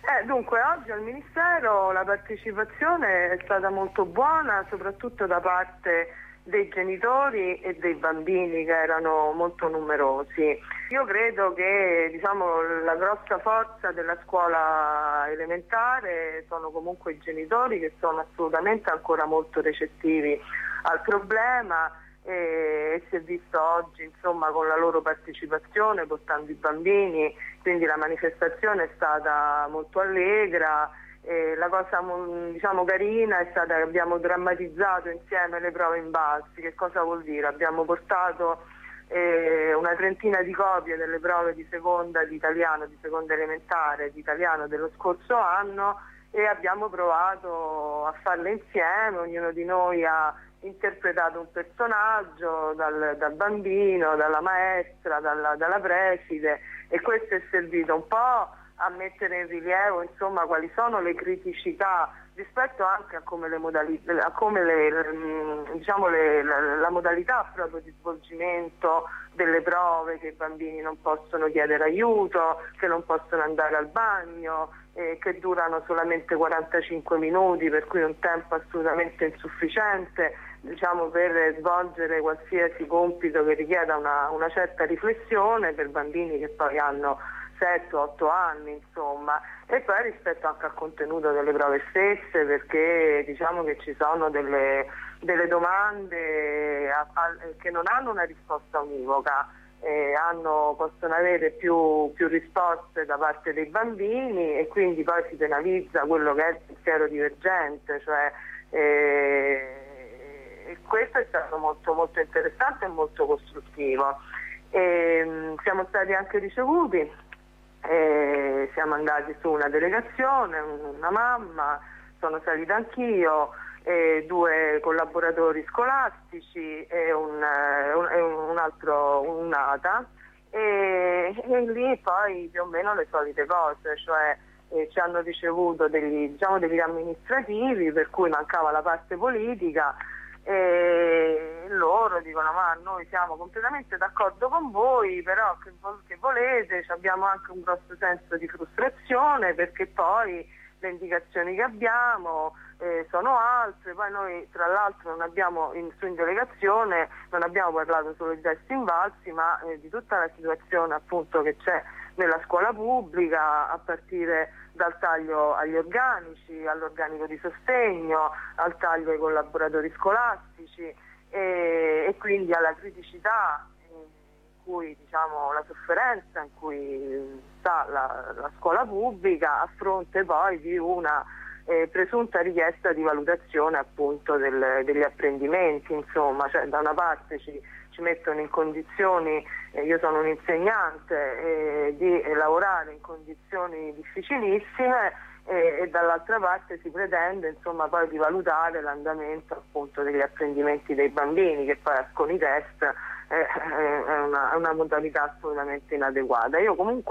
Dunque, oggi al Ministero la partecipazione è stata molto buona, soprattutto da parte dei genitori e dei bambini, che erano molto numerosi. Io credo che, la grossa forza della scuola elementare sono comunque i genitori, che sono assolutamente ancora molto recettivi al problema, e si è visto oggi, con la loro partecipazione, portando i bambini, quindi la manifestazione è stata molto allegra. La cosa carina è stata che abbiamo drammatizzato insieme le prove in Valsi. Che cosa vuol dire? Abbiamo portato una trentina di copie delle prove di seconda di italiano, di seconda elementare, di italiano dello scorso anno, e abbiamo provato a farle insieme. Ognuno di noi ha interpretato un personaggio, dal bambino, dalla maestra, dalla preside, e questo è servito un po' a mettere in rilievo quali sono le criticità rispetto anche a come la modalità proprio di svolgimento delle prove, che i bambini non possono chiedere aiuto, che non possono andare al bagno, che durano solamente 45 minuti, per cui un tempo assolutamente insufficiente per svolgere qualsiasi compito che richieda una certa riflessione per bambini che poi hanno 7-8 anni, e poi rispetto anche al contenuto delle prove stesse, perché che ci sono delle domande che non hanno una risposta univoca, possono avere più risposte da parte dei bambini, e quindi poi si penalizza quello che è il pensiero divergente, e questo è stato molto, molto interessante e molto costruttivo. Siamo stati anche ricevuti, siamo andati su una delegazione, una mamma, sono salita anch'io, 2 collaboratori scolastici e un altro, un'ATA, e lì poi più o meno le solite cose, ci hanno ricevuto degli amministrativi, per cui mancava la parte politica, e loro dicono: ma noi siamo completamente d'accordo con voi, però che volete? Abbiamo anche un grosso senso di frustrazione, perché poi le indicazioni che abbiamo sono altre. Poi noi, tra l'altro, non abbiamo in delegazione non abbiamo parlato solo di test Invalsi, ma di tutta la situazione appunto che c'è nella scuola pubblica, a partire dal taglio agli organici, all'organico di sostegno, al taglio ai collaboratori scolastici, e quindi alla criticità in cui, la sofferenza in cui sta la scuola pubblica, a fronte poi di una presunta richiesta di valutazione appunto degli apprendimenti. Da una parte ci mettono in condizioni, io sono un insegnante, di lavorare in condizioni difficilissime, e dall'altra parte si pretende poi di valutare l'andamento appunto degli apprendimenti dei bambini, che poi con i test è una modalità assolutamente inadeguata. Io comunque